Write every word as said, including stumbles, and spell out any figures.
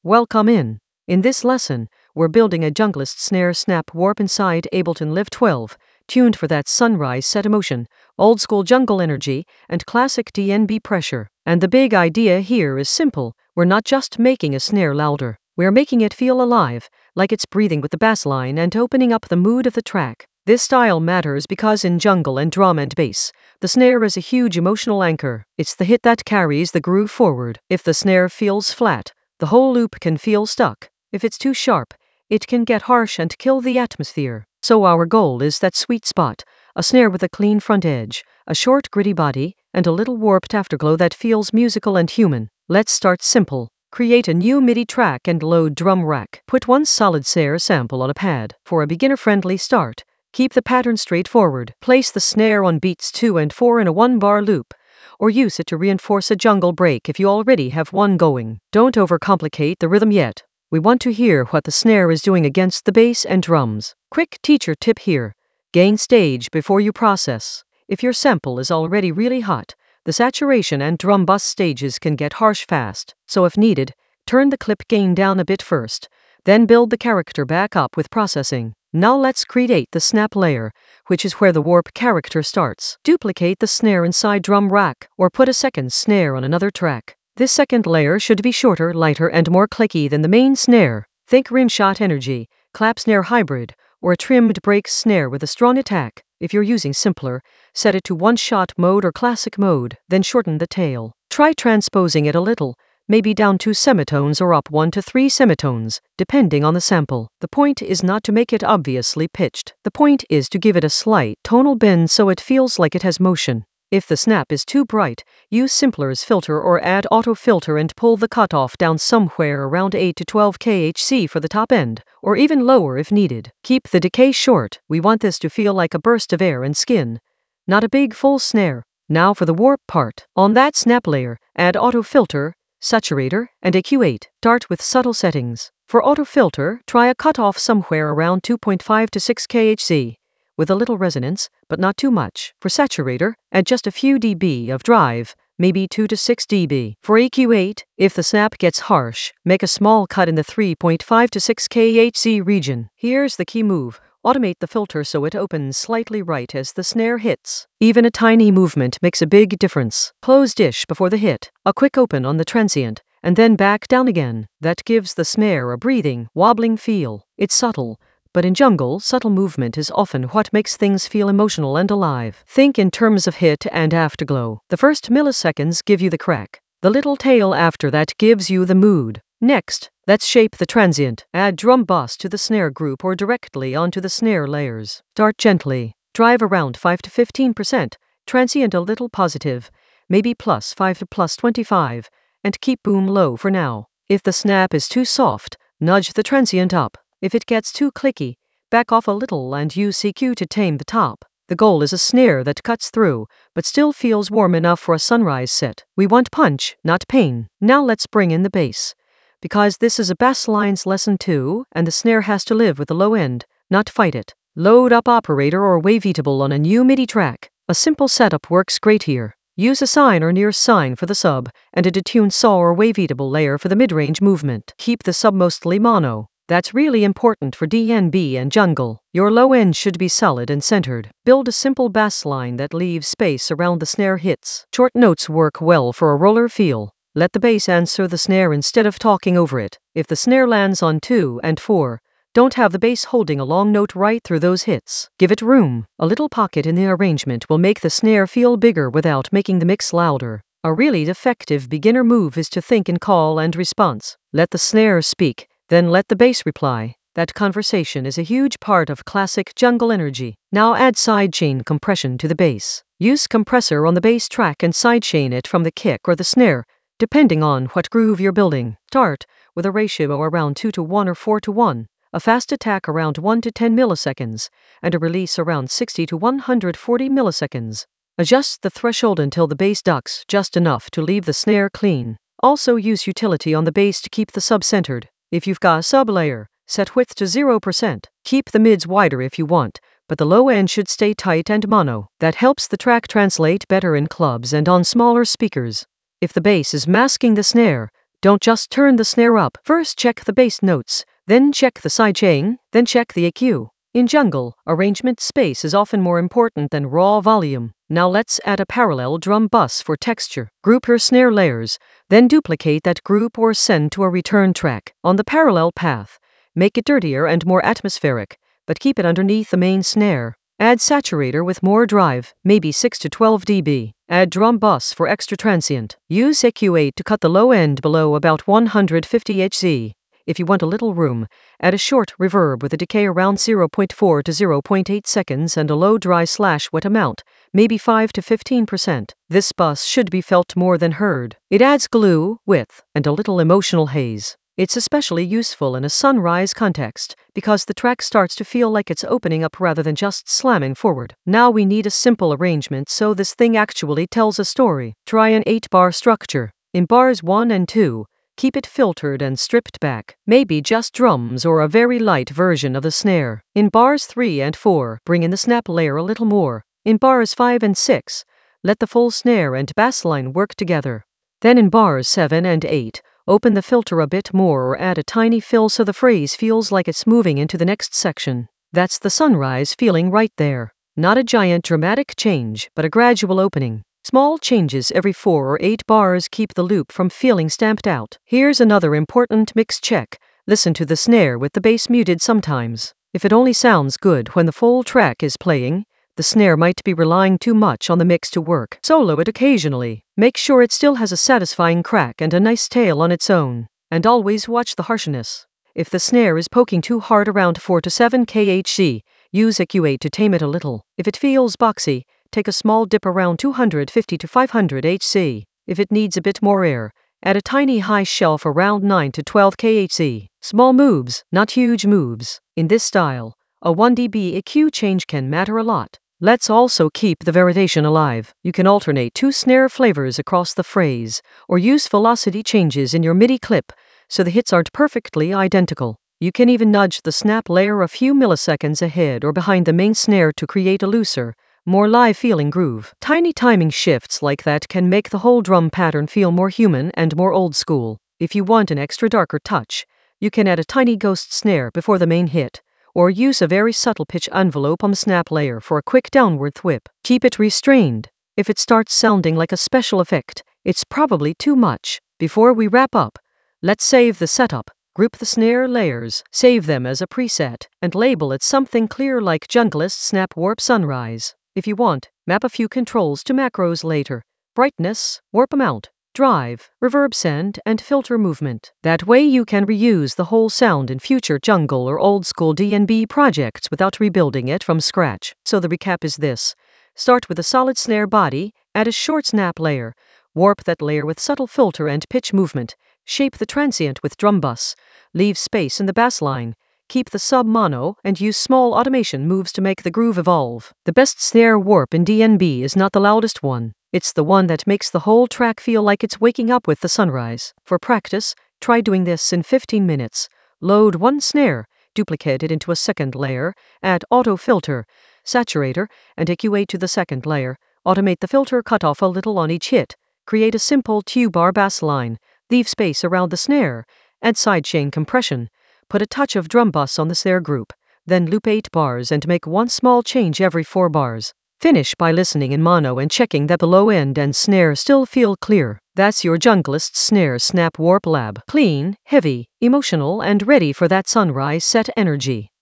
Welcome in. In this lesson, we're building a junglist snare snap warp inside Ableton Live twelve, tuned for that sunrise set emotion, old school jungle energy, and classic D N B pressure. And the big idea here is simple. We're not just making a snare louder, we're making it feel alive, like it's breathing with the bass line and opening up the mood of the track. This style matters because in jungle and drum and bass, the snare is a huge emotional anchor. It's the hit that carries the groove forward. If the snare feels flat, the whole loop can feel stuck. If it's too sharp, it can get harsh and kill the atmosphere. So our goal is that sweet spot, a snare with a clean front edge, a short gritty body, and a little warped afterglow that feels musical and human. Let's start simple. Create a new MIDI track and load drum rack. Put one solid snare sample on a pad. For a beginner-friendly start, keep the pattern straightforward. Place the snare on beats two and four in a one-bar loop, or use it to reinforce a jungle break if you already have one going. Don't overcomplicate the rhythm yet. We want to hear what the snare is doing against the bass and drums. Quick teacher tip here. Gain stage before you process. If your sample is already really hot, the saturation and drum bus stages can get harsh fast. So if needed, turn the clip gain down a bit first, then build the character back up with processing. Now let's create the snap layer, which is where the warp character starts. Duplicate the snare inside drum rack, or put a second snare on another track. This second layer should be shorter, lighter, and more clicky than the main snare. Think rimshot energy, clap snare hybrid, or a trimmed break snare with a strong attack. If you're using simpler, set it to one-shot mode or classic mode, then shorten the tail. Try transposing it a little, maybe down two semitones or up one to three semitones, depending on the sample. The point is not to make it obviously pitched. The point is to give it a slight tonal bend so it feels like it has motion. If the snap is too bright, use Simpler's filter or add auto filter and pull the cutoff down somewhere around eight to twelve kilohertz for the top end, or even lower if needed. Keep the decay short. We want this to feel like a burst of air and skin, not a big full snare. Now for the warp part. On that snap layer, add auto filter, saturator, and E Q eight. Start with subtle settings. For auto filter, try a cutoff somewhere around two point five to six kilohertz, with a little resonance, but not too much. For saturator, add just a few dB of drive, maybe two to six dB. For E Q eight, if the snap gets harsh, make a small cut in the three point five to six kilohertz region. Here's the key move. Automate the filter so it opens slightly right as the snare hits. Even a tiny movement makes a big difference. Close dish before the hit, a quick open on the transient, and then back down again. That gives the snare a breathing, wobbling feel. It's subtle, but in jungle, subtle movement is often what makes things feel emotional and alive. Think in terms of hit and afterglow. The first milliseconds give you the crack. The little tail after that gives you the mood. Next, let's shape the transient. Add drum bus to the snare group or directly onto the snare layers. Start gently. Drive around five to fifteen percent. Transient a little positive, maybe plus five to plus twenty-five, and keep boom low for now. If the snap is too soft, nudge the transient up. If it gets too clicky, back off a little and use E Q to tame the top. The goal is a snare that cuts through, but still feels warm enough for a sunrise set. We want punch, not pain. Now let's bring in the bass. Because this is a bass lines lesson too, and the snare has to live with the low end, not fight it. Load up operator or waveatable on a new MIDI track. A simple setup works great here. Use a sine or near sine for the sub, and a detuned saw or waveatable layer for the mid-range movement. Keep the sub mostly mono. That's really important for D N B and jungle. Your low end should be solid and centered. Build a simple bass line that leaves space around the snare hits. Short notes work well for a roller feel. Let the bass answer the snare instead of talking over it. If the snare lands on two and four, don't have the bass holding a long note right through those hits. Give it room. A little pocket in the arrangement will make the snare feel bigger without making the mix louder. A really effective beginner move is to think in call and response. Let the snare speak, then let the bass reply. That conversation is a huge part of classic jungle energy. Now add sidechain compression to the bass. Use compressor on the bass track and sidechain it from the kick or the snare, depending on what groove you're building. Start with a ratio around two to one or four to one, a fast attack around one to ten milliseconds, and a release around sixty to one hundred forty milliseconds. Adjust the threshold until the bass ducks just enough to leave the snare clean. Also use utility on the bass to keep the sub centered. If you've got a sub layer, set width to zero percent. Keep the mids wider if you want, but the low end should stay tight and mono. That helps the track translate better in clubs and on smaller speakers. If the bass is masking the snare, Don't just turn the snare up. First check the bass notes, then check the sidechain, then check the E Q. In jungle, arrangement space is often more important than raw volume. Now let's add a parallel drum bus for texture. Group your snare layers, then duplicate that group or send to a return track. On the parallel path, make it dirtier and more atmospheric, but keep it underneath the main snare. Add saturator with more drive, maybe six to twelve decibels. Add drum bus for extra transient. Use E Q eight to cut the low end below about one hundred fifty hertz. If you want a little room, add a short reverb with a decay around zero point four to zero point eight seconds and a low dry slash wet amount, maybe five to fifteen percent. This bus should be felt more than heard. It adds glue, width, and a little emotional haze. It's especially useful in a sunrise context, because the track starts to feel like it's opening up rather than just slamming forward. Now we need a simple arrangement so this thing actually tells a story. Try an eight bar structure. In bars one and two, keep it filtered and stripped back, maybe just drums or a very light version of the snare. In bars three and four, bring in the snap layer a little more. In bars five and six, let the full snare and bass line work together. Then in bars seven and eight, open the filter a bit more or add a tiny fill so the phrase feels like it's moving into the next section. That's the sunrise feeling right there. Not a giant dramatic change, but a gradual opening. Small changes every four or eight bars keep the loop from feeling stamped out. Here's another important mix check. Listen to the snare with the bass muted sometimes. If it only sounds good when the full track is playing, the snare might be relying too much on the mix to work. Solo it occasionally. Make sure it still has a satisfying crack and a nice tail on its own. And always watch the harshness. If the snare is poking too hard around four to seven kilohertz, use E Q eight to tame it a little. If it feels boxy, take a small dip around two hundred fifty to five hundred hertz. If it needs a bit more air, add a tiny high shelf around nine to twelve kilohertz. Small moves, not huge moves. In this style, a one decibel E Q change can matter a lot. Let's also keep the variation alive. You can alternate two snare flavors across the phrase, or use velocity changes in your MIDI clip, so the hits aren't perfectly identical. You can even nudge the snap layer a few milliseconds ahead or behind the main snare to create a looser, more live-feeling groove. Tiny timing shifts like that can make the whole drum pattern feel more human and more old-school. If you want an extra darker touch, you can add a tiny ghost snare before the main hit, or use a very subtle pitch envelope on the snap layer for a quick downward thwip. Keep it restrained. If it starts sounding like a special effect, it's probably too much. Before we wrap up, let's save the setup. Group the snare layers, save them as a preset, and label it something clear like Junglist Snap Warp Sunrise. If you want, map a few controls to macros later. Brightness, warp amount, drive, reverb send, and filter movement. That way you can reuse the whole sound in future jungle or old school D N B projects without rebuilding it from scratch. So the recap is this. Start with a solid snare body, add a short snap layer, warp that layer with subtle filter and pitch movement, shape the transient with drum bus, leave space in the bass line, keep the sub mono, and use small automation moves to make the groove evolve. The best snare warp in D N B is not the loudest one. It's the one that makes the whole track feel like it's waking up with the sunrise. For practice, try doing this in fifteen minutes. Load one snare, duplicate it into a second layer, add auto filter, saturator, and E Q eight to the second layer. Automate the filter cutoff a little on each hit. Create a simple two-bar bass line. Leave space around the snare. Add sidechain compression. Put a touch of drum bus on the snare group. Then loop eight bars and make one small change every four bars. Finish by listening in mono and checking that the low end and snare still feel clear. That's your Junglist Snare Snap Warp Lab. Clean, heavy, emotional, and ready for that sunrise set energy.